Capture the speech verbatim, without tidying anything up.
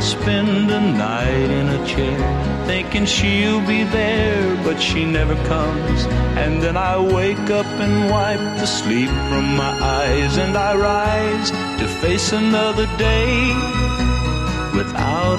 spend a night in a chair, thinking she'll be there, but she never comes. And then I wake up and wipe the sleep from my eyes, and I rise to face another day without